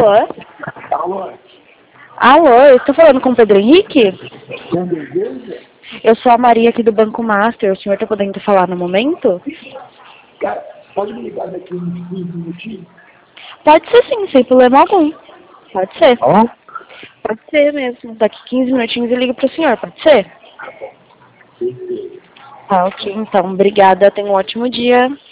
Alô? Alô? Alô, eu estou falando com o Pedro Henrique? Com desejo? Eu sou a Maria aqui do Banco Master. O senhor está podendo falar no momento? Cara, pode me ligar daqui uns 15 minutinhos? Pode ser sim, sem problema algum. Pode ser. Ó. Pode ser mesmo. Daqui 15 minutinhos eu ligo para o senhor, pode ser? Perfeito. Tá, ok. Então, obrigada. Tenha um ótimo dia.